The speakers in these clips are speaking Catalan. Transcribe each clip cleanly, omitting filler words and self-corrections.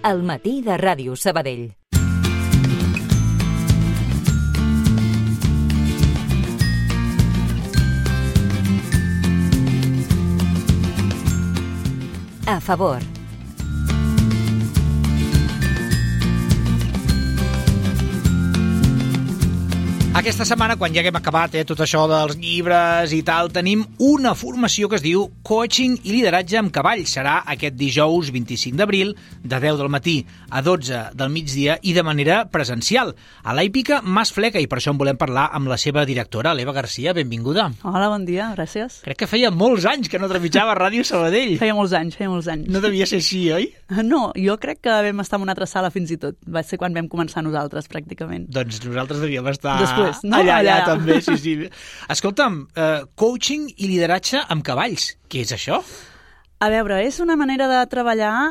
al matí de Ràdio Sabadell. A favor. Aquesta setmana, quan ja haguem acabat tot això dels llibres i tal, tenim una formació que es diu Coaching i Lideratge amb Cavall. Serà aquest dijous 25 d'abril, de 10 del matí a 12 del migdia i de manera presencial. A l'Hípica Mas Fleca, i per això en volem parlar amb la seva directora, l'Eva Garcia. Benvinguda. Hola, bon dia, gràcies. Crec que feia molts anys que no trepitjava Ràdio Sabadell. Feia molts anys. No devia ser així, oi? No, jo crec que vam estar en una altra sala fins i tot. Va ser quan vam començar nosaltres, pràcticament. Doncs nosaltres devíem estar... Després, no? Allà també, sí. Escolta'm, coaching i lideratge amb cavalls. Què és això? A veure, és una manera de treballar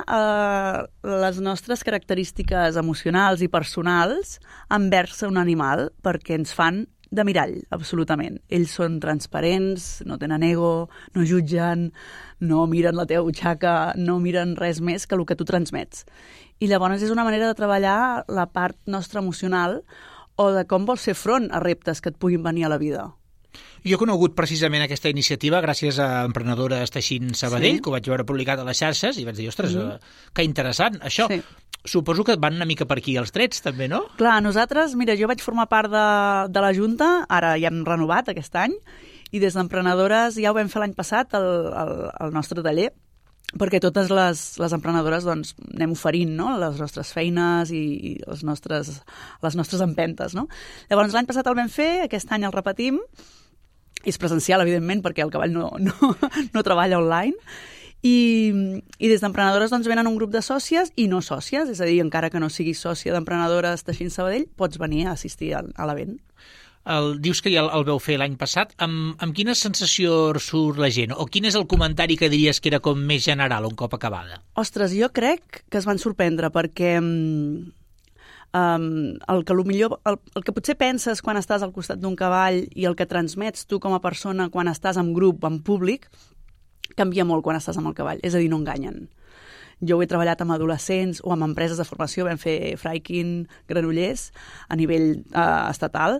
les nostres característiques emocionals i personals envers un animal, perquè ens fan de mirall, absolutament. Ells són transparents, no tenen ego, no jutgen, no miren la teva butxaca, no miren res més que el que tu transmets. I llavors és una manera de treballar la part nostra emocional o de com vols fer front a reptes que et puguin venir a la vida. Jo he conegut precisament aquesta iniciativa gràcies a Emprenedores Teixint Sabadell, sí, que ho vaig veure publicat a les xarxes, i vaig dir, ostres, que interessant, això. Sí. Suposo que van una mica per aquí els trets, també, no? Clar, nosaltres, mira, jo vaig formar part de la Junta, ara ja hem renovat aquest any, i des d'Emprenedores ja ho vam fer l'any passat, al nostre taller, perquè totes les emprenedores doncs, anem oferint, no?, les nostres feines i les nostres empentes, no? Llavors, l'any passat el vam fer, aquest any el repetim, és presencial, evidentment, perquè el cavall no treballa online, i des d'Emprenedores doncs, venen un grup de sòcies i no sòcies, és a dir, encara que no siguis sòcia d'Emprenedores Teixint Sabadell, pots venir a assistir a l'event. Dius que ja el veu fer l'any passat. Amb quina sensació surt la gent? O quin és el comentari que diries que era com més general un cop acabada? Ostres, jo crec que es van sorprendre perquè el que potser penses quan estàs al costat d'un cavall i el que transmets tu com a persona quan estàs en grup, en públic, canvia molt quan estàs amb el cavall. És a dir, no enganyen. Jo ho he treballat amb adolescents o amb empreses de formació, vam fer Freikin, Granollers, a nivell estatal,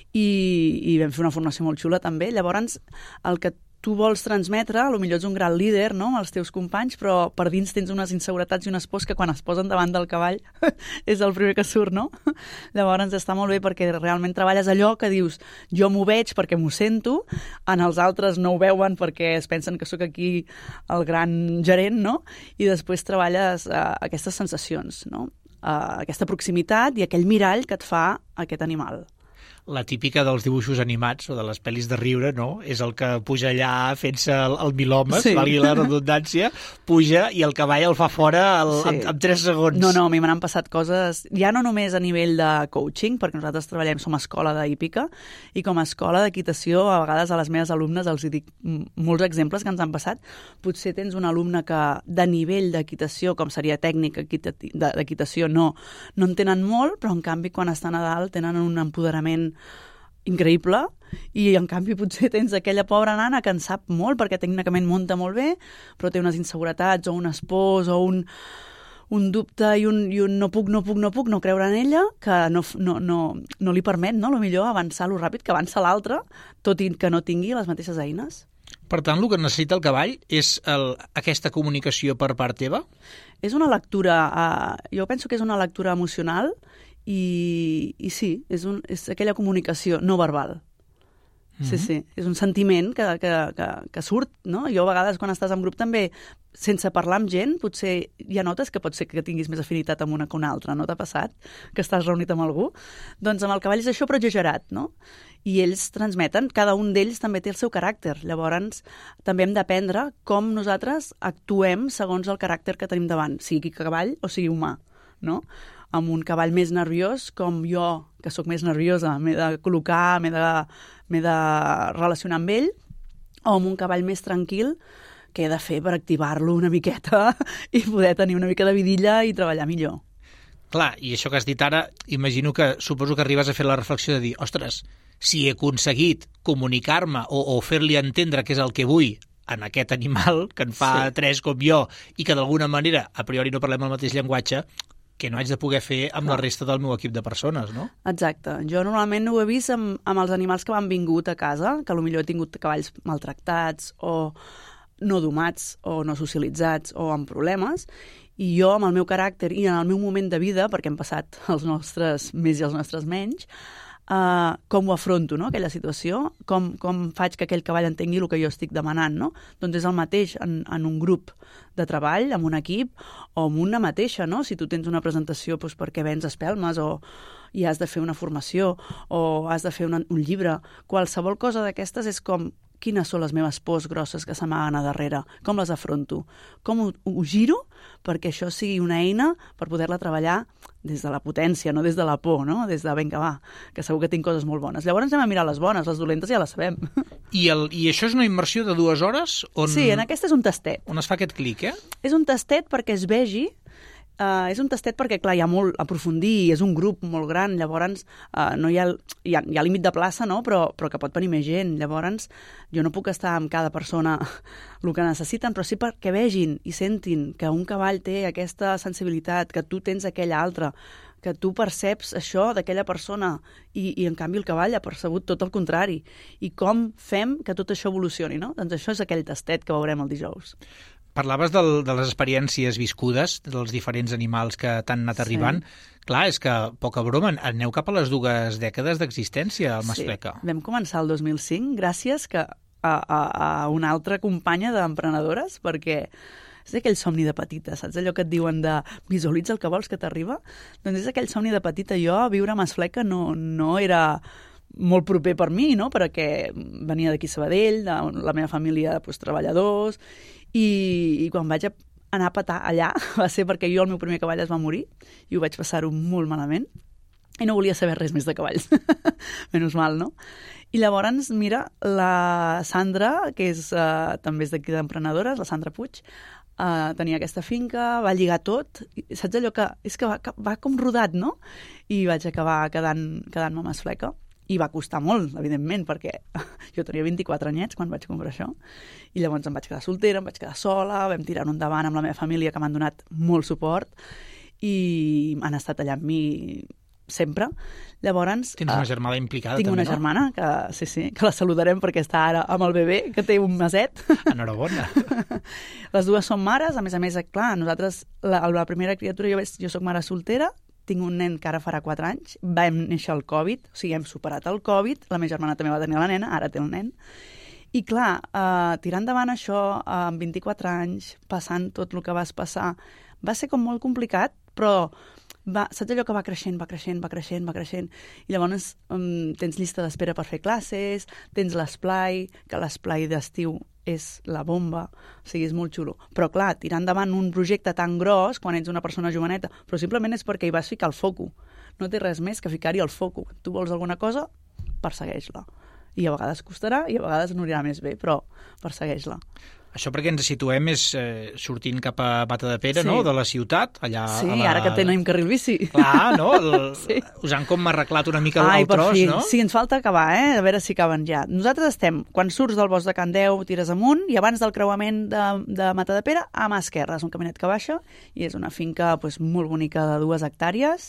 i vam fer una formació molt xula també. Llavors, el que tu vols transmetre, potser ets un gran líder, no?, amb els teus companys, però per dins tens unes inseguretats i unes pors que quan es posen davant del cavall és el primer que surt, no? Llavors està molt bé perquè realment treballes allò que dius, jo m'ho veig perquè m'ho sento, en els altres no ho veuen perquè es pensen que sóc aquí el gran gerent, no? I després treballes aquestes sensacions, no? Aquesta proximitat i aquell mirall que et fa aquest animal. La típica dels dibuixos animats o de les pel·lis de riure, no? És el que puja allà fent-se el milhomes, sí, valgui la redundància, puja i el cavall el fa fora en 3 segons. No, a mi me n'han passat coses, ja no només a nivell de coaching, perquè nosaltres treballem, som escola d'hípica, i com a escola d'equitació, a vegades a les meves alumnes els dic molts exemples que ens han passat. Potser tens un alumne que de nivell d'equitació, com seria tècnic d'equitació, no en tenen molt, però en canvi quan estan a dalt tenen un empoderament increïble, i en canvi potser tens aquella pobra nana que en sap molt perquè tècnicament munta molt bé, però té unes inseguretats o unes pors o un dubte i un no puc no creure en ella, que no li permet, no?, millor avançar lo ràpid que avança l'altre, tot i que no tingui les mateixes eines. Per tant, el que necessita el cavall és aquesta comunicació per part teva? És una lectura, jo penso que és una lectura emocional i sí, és aquella comunicació no verbal. Sí, és un sentiment que surt, no? Jo a vegades quan estàs en grup també, sense parlar amb gent, potser ja notes que pot ser que tinguis més afinitat amb una que una altra, no t'ha passat? Que estàs reunit amb algú? Doncs amb el cavall és això, però exagerat, no? I ells transmeten, cada un d'ells també té el seu caràcter. Llavors, també hem d'aprendre com nosaltres actuem segons el caràcter que tenim davant, sigui cavall o sigui humà, no? Amb un cavall més nerviós, com jo, que sóc més nerviosa, m'he de col·locar, m'he de relacionar amb ell, o amb un cavall més tranquil, què he de fer per activar-lo una miqueta i poder tenir una mica de vidilla i treballar millor. Clar, i això que has dit ara, suposo que arribes a fer la reflexió de dir, ostres, si he aconseguit comunicar-me o fer-li entendre què és el que vull en aquest animal, que en fa 3 com jo, i que d'alguna manera, a priori no parlem el mateix llenguatge, que no haig de poder fer amb la resta del meu equip de persones, no? Exacte. Jo normalment ho he vist amb els animals que m'han vingut a casa, que potser he tingut cavalls maltractats o no domats o no socialitzats o amb problemes, i jo, amb el meu caràcter i en el meu moment de vida, perquè hem passat els nostres més i els nostres menys, com ho afronto, no?, aquella situació, com faig que aquell cavall entengui el que jo estic demanant, no? Doncs és el mateix en un grup de treball, en un equip, o en una mateixa, no? Si tu tens una presentació doncs, perquè vens espelmes i has de fer una formació o has de fer un llibre, qualsevol cosa d'aquestes és com quines són les meves pors grosses que s'amaguen a darrere, com les afronto, com ho giro perquè això sigui una eina per poder-la treballar des de la potència, no des de la por, no? Des de, vinga, va, que segur que tinc coses molt bones. Llavors anem a mirar les bones, les dolentes ja les sabem. I això és una immersió de 2 hores? Sí, en aquesta és un tastet. On es fa aquest clic, És un tastet perquè es vegi. És un tastet perquè, clar, hi ha molt a aprofundir, és un grup molt gran, llavors no hi ha límit de plaça, no? Però que pot venir més gent. Llavors, jo no puc estar amb cada persona el que necessiten, però sí perquè vegin i sentin que un cavall té aquesta sensibilitat, que tu tens aquella altra, que tu perceps això d'aquella persona i en canvi el cavall ha percebut tot el contrari. I com fem que tot això evolucioni, no? Doncs això és aquell tastet que veurem el dijous. Parlaves de les experiències viscudes dels diferents animals que t'han anat arribant. Clar, és que, poca broma, aneu cap a les 2 dècades d'existència al Masfleca. Sí, vam començar el 2005 gràcies a una altra companya d'emprenedores, perquè és aquell somni de petita, saps allò que et diuen de visualitza el que vols que t'arriba? Doncs és aquell somni de petita. Jo, viure a Masfleca no era molt proper per mi, no? Perquè venia d'aquí Sabadell, de la meva família treballadors, i quan vaig anar a petar allà va ser perquè jo, el meu primer cavall, es va morir i ho vaig passar-ho molt malament i no volia saber res més de cavalls. Menys mal, no? I llavors, mira, la Sandra, que també és d'aquí d'emprenedores, la Sandra Puig, tenia aquesta finca, va lligar tot, i saps allò que és que va com rodat, no? I vaig acabar quedant-me a Masfleca. I va costar molt, evidentment, perquè jo tenia 24 anyets quan vaig comprar això. I llavors em vaig quedar soltera, em vaig quedar sola, vam tirar-ho endavant amb la meva família, que m'han donat molt suport, i han estat allà amb mi sempre. Llavors... Tens una germana implicada, també, no? Tinc una germana, que la saludarem perquè està ara amb el bebè, que té un meset. Enhorabona. Les 2 són mares, a més, clar, nosaltres, la primera criatura, jo soc mare soltera, tinc un nen que ara farà 4 anys, vam néixer el Covid, o sigui, hem superat el Covid, la meva germana també va tenir la nena, ara té el nen, i clar, tirar endavant això amb 24 anys, passant tot el que vas passar, va ser com molt complicat, però saps allò que va creixent, i llavors tens llista d'espera per fer classes, tens l'esplai, que l'esplai d'estiu és la bomba, o sigui, és molt xulo. Però clar, tirar endavant un projecte tan gros quan ets una persona joveneta, però simplement és perquè hi vas ficar el foco. No té res més que ficar-hi el foco. Tu vols alguna cosa, persegueix-la. I a vegades costarà i a vegades no anirà més bé, però persegueix-la. Això perquè ens situem és sortint cap a Matadepera, no?, de la ciutat, allà... Sí, ara que tenim carril bici. Clar, no? Us han com arreglat una mica el tros, no? Sí, ens falta acabar, a veure si acaben ja. Nosaltres estem, quan surts del bosc de Can Deu, tires amunt, i abans del creuament de Matadepera, a mà esquerra, és un caminet que baixa, i és una finca molt bonica de 2 hectàrees,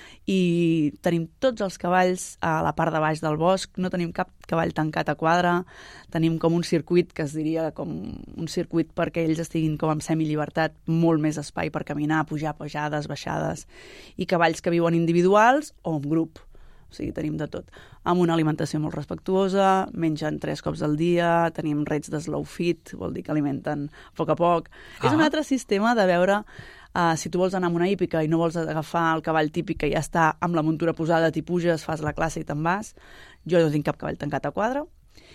i tenim tots els cavalls a la part de baix del bosc, no tenim cap cavall tancat a quadre, tenim com un circuit que es diria com un circuit perquè ells estiguin com en semillibertat, molt més espai per caminar, pujar pujades, baixades, i cavalls que viuen individuals o en grup. O sigui, tenim de tot. Amb una alimentació molt respectuosa, mengen 3 cops al dia, tenim rets de slow feed, vol dir que alimenten a poc. És un altre sistema de veure si tu vols anar amb una hípica i no vols agafar el cavall típic que ja està amb la muntura posada, t'hi puges, fas la classe i te'n vas. Jo no tinc cap cavall tancat a quadre.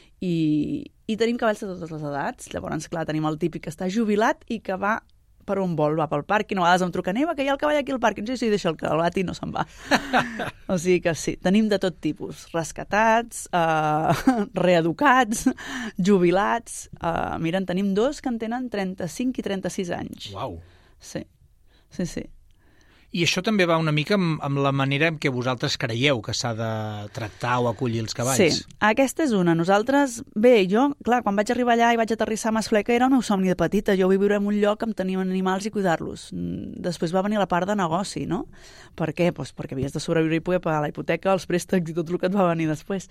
I tenim cavalls de totes les edats. Llavors, clar, tenim el típic que està jubilat i que va per on vol, va pel pàrquing, a vegades em truquen, que hi ha el cavall aquí al pàrquing, sí, deixa el cavall i no se'n va. O sigui que sí, tenim de tot tipus, rescatats, reeducats, jubilats, mira, en tenim 2 que en tenen 35 i 36 anys. Uau! Sí. I això també va una mica amb la manera en què vosaltres creieu que s'ha de tractar o acollir els cavalls. Sí, aquesta és una. Nosaltres, bé, jo, clar, quan vaig arribar allà i vaig aterrissar a Masfleca era el meu somni de petita. Jo vull viure en un lloc on tenir animals i cuidar-los. Després va venir la part de negoci, no? Per què? Pues perquè havies de sobreviure i poder pagar la hipoteca, els préstecs i tot el que et va venir després.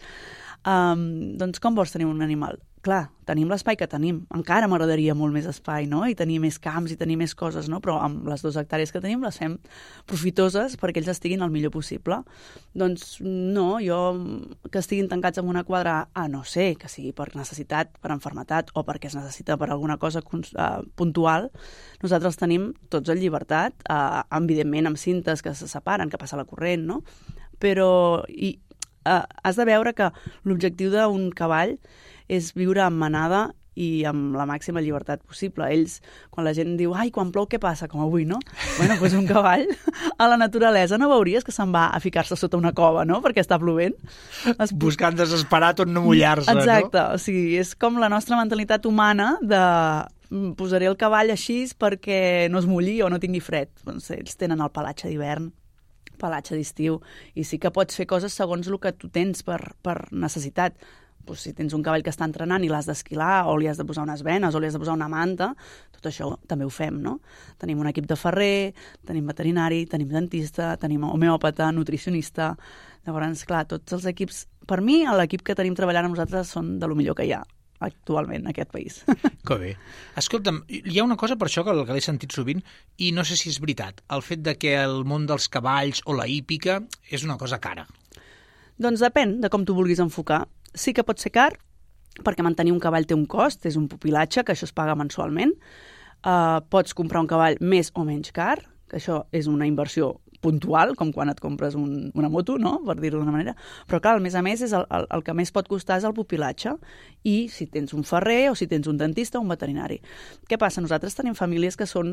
Doncs com vols tenir un animal? Clar, tenim l'espai que tenim. Encara m'agradaria molt més espai, no? I tenir més camps i tenir més coses, no? Però amb les 2 hectàrees que tenim les fem profitoses perquè ells estiguin el millor possible. Doncs no, jo que estiguin tancats en una quadra, no sé, que sigui per necessitat, per enfermetat o perquè es necessita per alguna cosa puntual, nosaltres tenim tots en llibertat, evidentment amb cintes que se separen, que passa la corrent, no? Però has de veure que l'objectiu d'un cavall és viure en manada i amb la màxima llibertat possible. Ells, quan la gent diu, ai, quan plou què passa? Com avui, no? Bueno, doncs un cavall a la naturalesa no veuries que se'n va a ficar-se sota una cova, no?, perquè està plovent. Buscant desesperat on no mullar-se, no? Exacte, o sigui, és com la nostra mentalitat humana de posaré el cavall així perquè no es mulli o no tingui fred. Doncs ells tenen el pelatge d'hivern, pelatge d'estiu, i sí que pots fer coses segons el que tu tens per necessitat. Pues si tens un cavall que està entrenant i l'has d'esquilar, o li has de posar unes venes, o li has de posar una manta, tot això també ho fem, no? Tenim un equip de ferrer, tenim veterinari, tenim dentista, tenim homeòpata, nutricionista. Llavors, clar, tots els equips... Per mi, l'equip que tenim treballant amb nosaltres són de lo millor que hi ha actualment en aquest país. Que bé. Escolta'm, hi ha una cosa per això que l'he sentit sovint, i no sé si és veritat, el fet de que el món dels cavalls o la hípica és una cosa cara. Doncs depèn de com tu vulguis enfocar. Sí que pot ser car, perquè mantenir un cavall té un cost, és un pupilatge, que això es paga mensualment. Pots comprar un cavall més o menys car, que això és una inversió puntual, com quan et compres una moto, no?, per dir-ho d'una manera. Però, clar, a més, és el que més pot costar és el pupilatge. I si tens un ferrer o si tens un dentista o un veterinari. Què passa? Nosaltres tenim famílies que són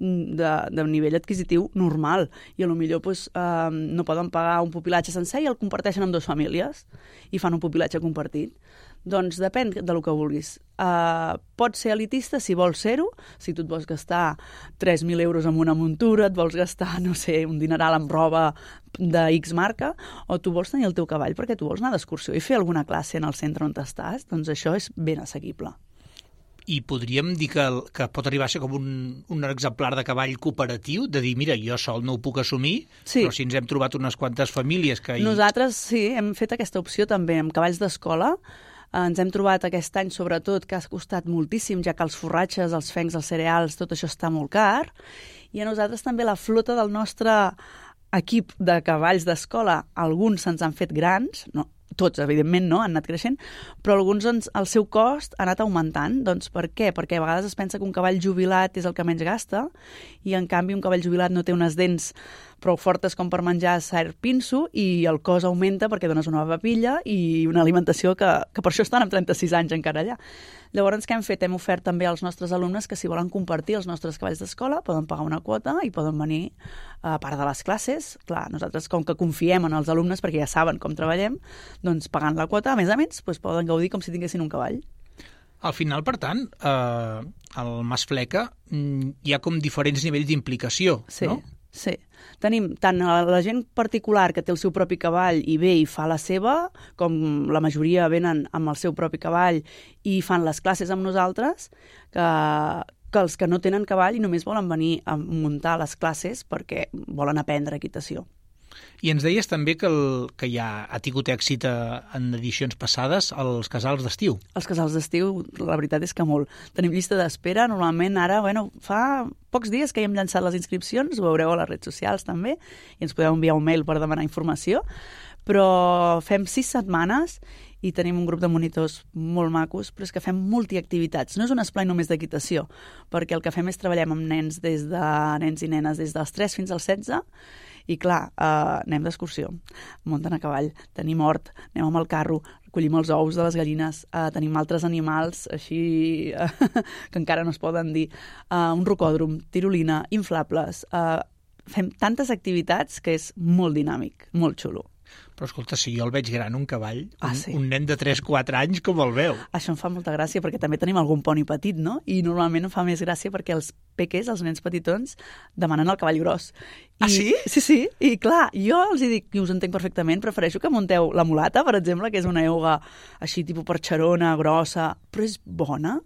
de nivell adquisitiu normal i potser pues, no poden pagar un pupilatge sencer i el comparteixen amb 2 famílies i fan un pupilatge compartit. Doncs depèn del que vulguis. Pots ser elitista si vols ser-ho, si tu et vols gastar 3.000 euros en una muntura, et vols gastar, no sé, un dineral amb roba de X marca, o tu vols tenir el teu cavall perquè tu vols anar d'excursió i fer alguna classe en el centre on estàs, doncs això és ben assequible. I podríem dir que pot arribar a ser com un exemplar de cavall cooperatiu, de dir, mira, jo sol no ho puc assumir, sí, però si ens hem trobat unes quantes famílies que... Nosaltres sí, hem fet aquesta opció també amb cavalls d'escola. Ens hem trobat aquest any, sobretot, que ha costat moltíssim, ja que els forratges, els fencs, els cereals, tot això està molt car. I a nosaltres també la flota del nostre equip de cavalls d'escola, alguns se'ns han fet grans, no, tots, evidentment, no, han anat creixent, però alguns, doncs, el seu cost ha anat augmentant. Doncs per què? Perquè a vegades es pensa que un cavall jubilat és el que menys gasta i, en canvi, un cavall jubilat no té unes dents prou fortes com per menjar cert pinso i el cost augmenta perquè dones una papilla i una alimentació que per això estan amb 36 anys encara allà. Llavors, què hem fet? Hem ofert també als nostres alumnes que si volen compartir els nostres cavalls d'escola poden pagar una quota i poden venir a part de les classes. Clar, nosaltres, com que confiem en els alumnes perquè ja saben com treballem, doncs pagant la quota, a més, doncs poden gaudir com si tinguessin un cavall. Al final, per tant, al Masfleca hi ha com diferents nivells d'implicació, sí, no? Sí. Tenim tant la gent particular que té el seu propi cavall i ve i fa la seva, com la majoria venen amb el seu propi cavall i fan les classes amb nosaltres, que els que no tenen cavall i només volen venir a muntar les classes perquè volen aprendre equitació. I ens deies també que ja ha tingut èxit en edicions passades als casals d'estiu. Els casals d'estiu, la veritat és que molt. Tenim llista d'espera, normalment ara, fa pocs dies que hi hem llançat les inscripcions, ho veureu a les redes socials també, i ens podeu enviar un mail per demanar informació, però fem 6 setmanes i tenim un grup de monitors molt macos, però és que fem multiactivitats. No és un esplai només d'equitació, perquè el que fem és treballem amb nens i nenes des dels 3 fins als 16, i clar, anem d'excursió, munten a cavall, tenim hort, anem amb el carro, recollim els ous de les gallines, tenim altres animals així que encara no es poden dir, un rocòdrom, tirolina, inflables, fem tantes activitats que és molt dinàmic, molt xulo. Però escolta, si jo el veig gran, un cavall, sí. un nen de 3-4 anys, com el veu? Això em fa molta gràcia, perquè també tenim algun poni petit, no? I normalment em fa més gràcia perquè els peques, els nens petitons, demanen el cavall gros. Sí? Sí. I clar, jo els dic, i us entenc perfectament, prefereixo que munteu la mulata, per exemple, que és una euga així tipus perxerona, grossa, però és bona,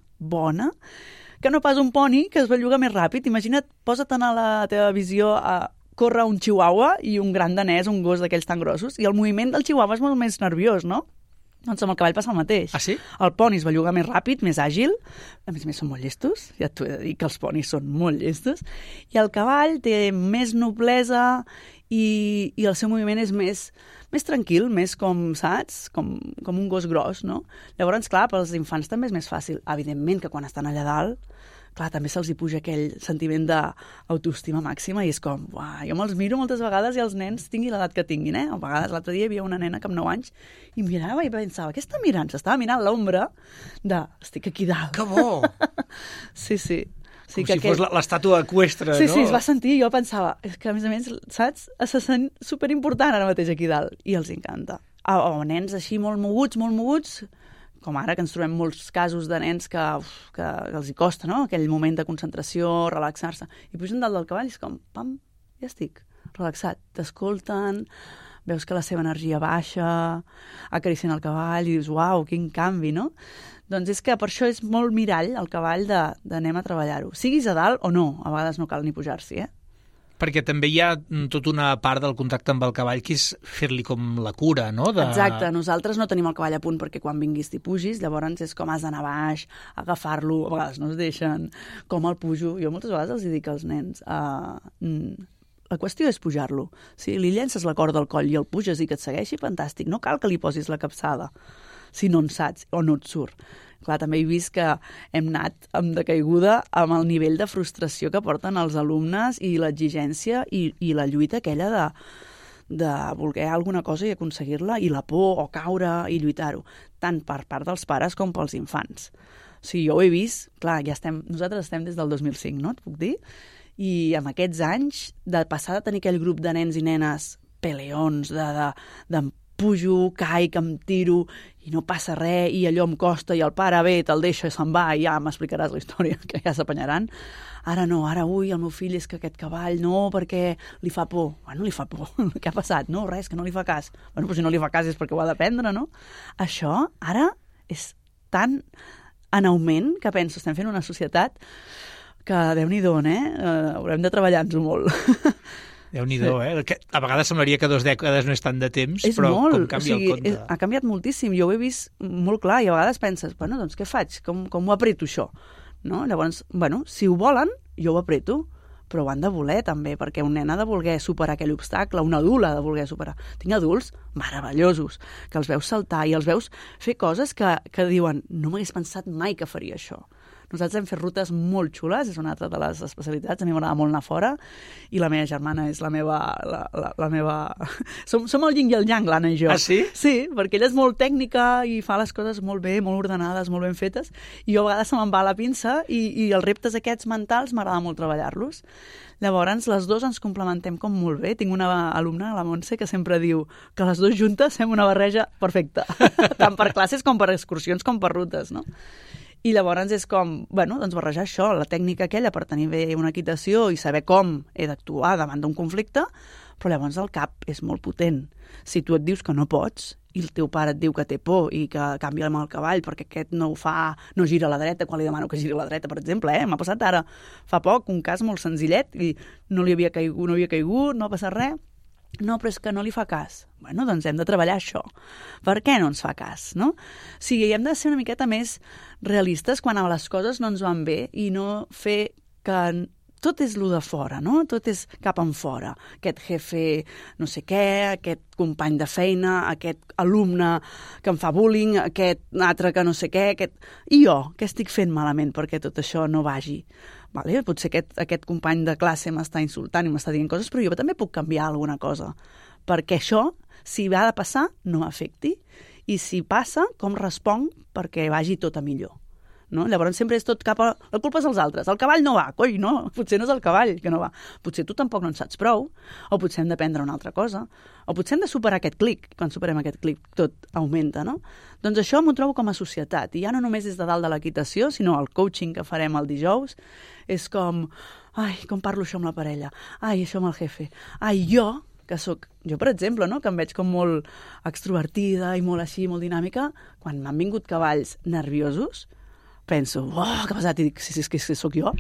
que no pas un poni que es belluga més ràpid. Imagina't, posa't a la teva visió a córrer un chihuahua i un gran danès, un gos d'aquells tan grossos, i el moviment del chihuahua és molt més nerviós, no? Doncs amb el cavall passa el mateix. Ah, sí? El poni es belluga més ràpid, més àgil, a més són molt llestos, ja t'ho he de dir que els ponis són molt llestos, i el cavall té més noblesa i el seu moviment és més tranquil, més com, saps? Com un gos gros, no? Llavors, clar, pels infants també és més fàcil. Evidentment que quan estan allà dalt, clar, també se'ls hi puja aquell sentiment d'autoestima màxima i és com, uah, jo me'ls miro moltes vegades i els nens tinguin l'edat que tinguin, A vegades l'altre dia hi havia una nena que amb 9 anys i em mirava i pensava, què està mirant? S'estava mirant l'ombra de, estic aquí dalt. Que bo! Sí. Com si fos l'estàtua eqüestre, sí, no? Sí, es va sentir i jo pensava, és que a més, saps? Se sent superimportant ara mateix aquí dalt i els encanta. O nens així molt moguts, com ara que ens trobem molts casos de nens que els hi costa, no? Aquell moment de concentració, relaxar-se. I pugen dalt del cavall i és com, pam, ja estic, relaxat. T'escolten, veus que la seva energia baixa, acaricien el cavall i dius, uau, quin canvi, no? Doncs és que per això és molt mirall el cavall d'anem a treballar-ho. Siguis a dalt o no, a vegades no cal ni pujar-s'hi, Perquè també hi ha tota una part del contacte amb el cavall que és fer-li com la cura, no? Exacte, nosaltres no tenim el cavall a punt perquè quan vinguis t'hi pugis, llavors és com has d'anar baix, agafar-lo, a vegades no es deixen, com el pujo. Jo moltes vegades els dic als nens, la qüestió és pujar-lo. Si li llences la corda al coll i el puges i que et segueixi, fantàstic, no cal que li posis la capçada, si no en saps o no et surt. Clar, també he vist que hem anat amb decaiguda amb el nivell de frustració que porten els alumnes i l'exigència i la lluita aquella de voler alguna cosa i aconseguir-la, i la por o caure i lluitar-ho, tant per part dels pares com pels infants. O sigui, jo ho he vist, clar, nosaltres estem des del 2005, no? Et puc dir? I amb aquests anys, de passar de tenir aquell grup de nens i nenes peleons, de pujo, caic, em tiro, i no passa res, i allò em costa, i el pare ve, te'l deixa i se'n va, i ja m'explicaràs la història, que ja s'apanyaran. Ara no, ui, el meu fill és que aquest cavall no, perquè li fa por. Bueno, li fa por. Què ha passat? No, res, que no li fa cas. Bueno, però si no li fa cas és perquè ho ha d'aprendre, no? Això, ara, és tan en augment que penso, estem fent una societat que, Déu-n'hi-do, haurem de treballar-nos-ho molt. Déu-n'hi-do, Que a vegades semblaria que 2 dècades no és tant de temps, és però molt, com canvia el compte. Ha canviat moltíssim, jo ho he vist molt clar, i a vegades penses, bueno, doncs què faig? Com ho apreto, això? No? Llavors, bueno, si ho volen, jo ho apreto, però ho han de voler, també, perquè un nen ha de voler superar aquell obstacle, un adult ha de voler superar. Tinc adults meravellosos, que els veus saltar i els veus fer coses que diuen, no m'hagués pensat mai que faria això. Nosaltres hem fet rutes molt xules, és una altra de les especialitats, a mi m'agrada molt anar fora, i la meva germana és la meva... Som el yin i el yang, l'Anna i jo. Ah, sí? Sí, perquè ella és molt tècnica i fa les coses molt bé, molt ordenades, molt ben fetes, i jo a vegades se me'n va a la pinça i els reptes aquests mentals m'agrada molt treballar-los. Llavors, les dues ens complementem com molt bé. Tinc una alumna, la Montse, que sempre diu que les dues juntes fem una barreja perfecta, tant per classes com per excursions com per rutes, no? I llavors és com, bueno, doncs barrejar això, la tècnica aquella per tenir bé una equitació i saber com he d'actuar davant d'un conflicte, però llavors el cap és molt potent. Si tu et dius que no pots i el teu pare et diu que té por i que canvia amb el cavall perquè aquest no gira a la dreta quan li demano que giri a la dreta, per exemple, m'ha passat ara fa poc un cas molt senzillet i no havia caigut, no ha passat res. No, però és que no li fa cas. Bueno, doncs hem de treballar això. Per què no ens fa cas, no? O sigui, hem de ser una miqueta més realistes quan les coses no ens van bé i no fer que tot és lo de fora, no? Tot és cap en fora. Aquest jefe no sé què, aquest company de feina, aquest alumne que em fa bullying, aquest altre que no sé què, I jo, què estic fent malament perquè tot això no vagi? Vale, potser aquest company de classe m'està insultant i m'està dient coses, però jo també puc canviar alguna cosa. Perquè això, si ha de passar, no m'afecti. I si passa, com responc perquè vagi tot a millor. no? Llavors sempre és tot cap a... La culpa és als altres. El cavall no va, coi, no, potser no és el cavall que no va. Potser tu tampoc no en saps prou, o potser hem d'aprendre una altra cosa, o potser hem de superar aquest clic. Quan superem aquest clic tot augmenta, no? Doncs això m'ho trobo com a societat, i ja no només des de dalt de l'equitació, sinó el coaching que farem el dijous, és com, ai, com parlo això amb la parella, ai, això amb el jefe, ai, jo, per exemple, no? Que em veig com molt extrovertida i molt així, molt dinàmica, quan m'han vingut cavalls nerviosos, penso, uah, que pesat, i dic, sí, és que sóc jo.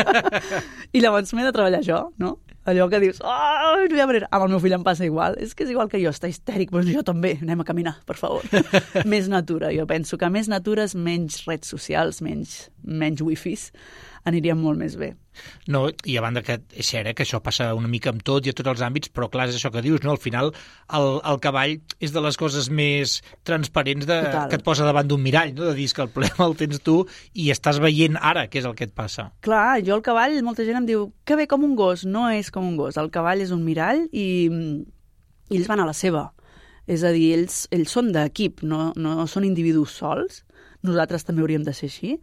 I llavors m'he de treballar jo, no? Allò que dius, oh, no hi ha manera. Amb el meu fill em passa igual. És que és igual que jo, està histèric, però jo també. Anem a caminar, per favor. Més natura. Jo penso que més natures, menys redes socials, menys wifis, aniríem molt més bé. No, i a banda que és cert que això passa una mica amb tot i a tots els àmbits, però clar, és això que dius, no? Al final el cavall és de les coses més transparents que et posa davant d'un mirall, no? De dir que el problema el tens tu i estàs veient ara què és el que et passa. Clar, jo el cavall, molta gent em diu que bé com un gos. No és com un gos, el cavall és un mirall i ells van a la seva. És a dir, ells són d'equip, no són individus sols. Nosaltres també hauríem de ser així.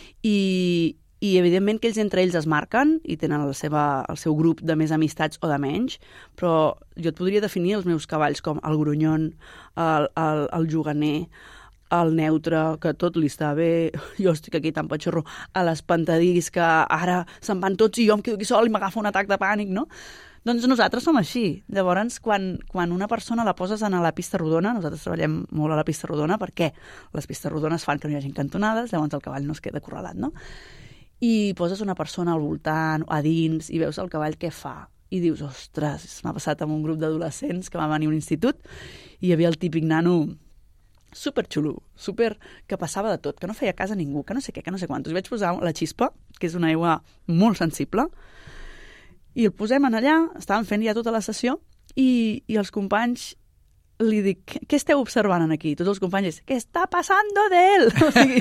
I evidentment que ells entre ells es marquen i tenen el seu grup de més amistats o de menys, però jo et podria definir els meus cavalls com el grunyon, el juganer, el neutre, que tot li està bé, jo estic aquí tan patxorro, a l'espantadís, que ara se'n van tots i jo em quedo aquí sol i m'agafa un atac de pànic, no? Doncs nosaltres som així. Llavors, quan una persona la poses a la pista rodona, nosaltres treballem molt a la pista rodona perquè les pistes rodones fan que no hi hagi cantonades, llavors el cavall no es queda acorralat, no? I poses una persona al voltant, a dins, i veus el cavall què fa. I dius, ostres, m'ha passat amb un grup d'adolescents que va venir a un institut i hi havia el típic nano superxulo, que passava de tot, que no feia cas a ningú, que no sé què, que no sé quantos. I vaig posar la xispa, que és una aigua molt sensible, i el posem en allà, estàvem fent ja tota la sessió, i els companys li dic, què esteu observant aquí? Tots els companys, què està passando d'ell? O sigui,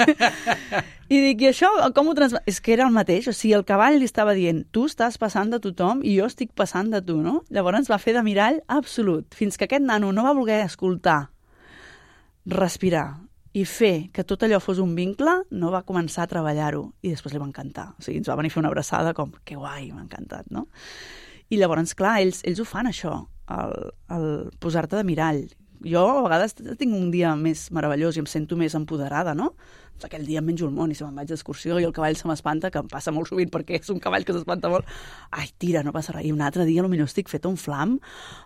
i dic, i això com ho transmet? És que era el mateix, o sigui, el cavall li estava dient, tu estàs passant de tothom i jo estic passant de tu, no? Llavors va fer de mirall absolut, fins que aquest nano no va voler escoltar, respirar i fer que tot allò fos un vincle, no va començar a treballar-ho i després li va encantar. O sigui, ens va venir a fer una abraçada com, que guai, m'ha encantat, no? I llavors, clar, ells ho fan, això, el posar-te de mirall. Jo, a vegades, tinc un dia més meravellós i em sento més empoderada, no? Doncs aquell dia em menjo el món i se me'n vaig d'excursió i el cavall se m'espanta, que em passa molt sovint perquè és un cavall que s'espanta molt. Ai, tira, no passa res. I un altre dia potser estic feta un flam,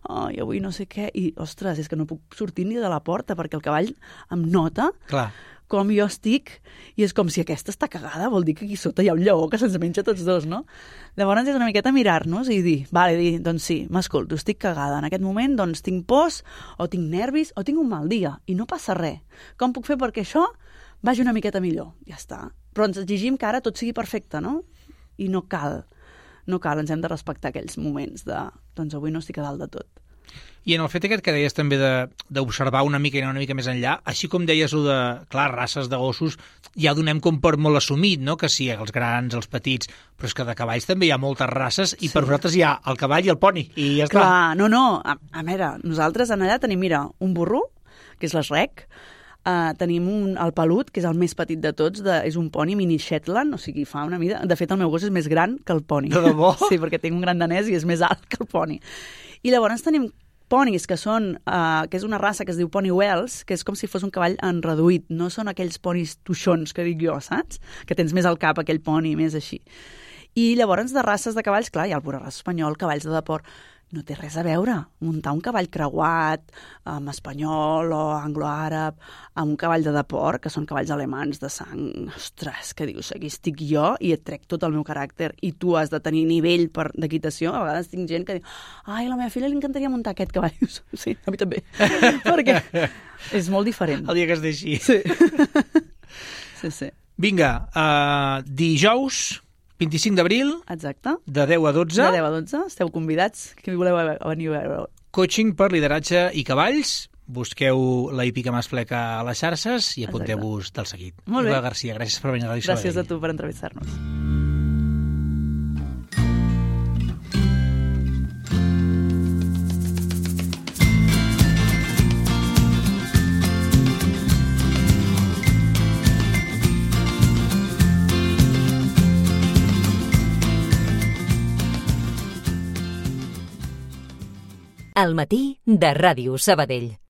i avui no sé què, i, ostres, és que no puc sortir ni de la porta perquè el cavall em nota. Clar. Com jo estic, i és com si aquesta està cagada, vol dir que aquí sota hi ha un lleó que se'ns menja tots dos, no? Llavors és una miqueta mirar-nos i dir, doncs sí, m'escolto, estic cagada. En aquest moment, doncs, tinc pors, o tinc nervis, o tinc un mal dia, i no passa res. Com puc fer perquè això vagi una miqueta millor? Ja està. Però ens exigim que ara tot sigui perfecte, no? I no cal, ens hem de respectar aquells moments de, doncs avui no estic a dalt de tot. I en el fet aquest que deies també d'observar una mica i anar una mica més enllà, així com deies de, clar, races de gossos, ja donem com per molt assumit, no? Que sí, els grans, els petits, però és que de cavalls també hi ha moltes races i per nosaltres hi ha el cavall i el poni, i ja està. Clar, no, a veure, nosaltres en allà tenim, mira, un burro, que és l'esrec, tenim el pelut, que és el més petit de tots, és un poni mini Shetland, o sigui, fa una mida... De fet, el meu gos és més gran que el poni. De debò? Sí, perquè tinc un gran danès i és més alt que el poni. I llavors tenim ponis que són, que és una raça que es diu Pony Wells, que és com si fos un cavall en reduït, no són aquells ponis tuixons que dic jo, saps? Que tens més al cap aquell poni, més així. I llavors de races de cavalls, clar, hi ha el pura raça espanyol, cavalls de deport, no té res a veure. Muntar un cavall creuat, amb espanyol o anglo-àrab, amb un cavall de deport, que són cavalls alemans de sang, ostres, que dius, aquí estic jo i et trec tot el meu caràcter i tu has de tenir nivell d'equitació. A vegades tinc gent que diu, ai, a la meva filla li encantaria muntar aquest cavall. Sí, a mi també, perquè és molt diferent. El dia que es deixi. Sí. Sí. Vinga, dijous 25 d'abril, exacte, de 10 a 12. De 10 a 12, esteu convidats, qui voleu venir a veure. Coaching per lideratge i cavalls. Busqueu la Hípica Masfleca a les xarxes i apunteu-vos del seguit. Molt bé. Eva Garcia, gràcies per venir a Ràdio Sabadell. Gràcies a tu per entrevistar-nos. Al matí de Ràdio Sabadell.